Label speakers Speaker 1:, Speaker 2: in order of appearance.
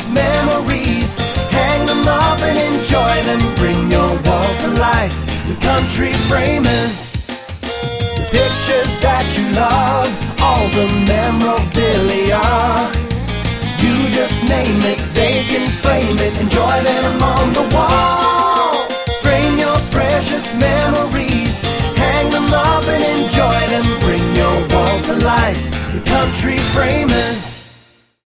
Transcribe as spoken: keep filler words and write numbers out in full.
Speaker 1: those memories. Hang them up and enjoy them. Bring your walls to life with country framers. The pictures that you love, all the memorabilia.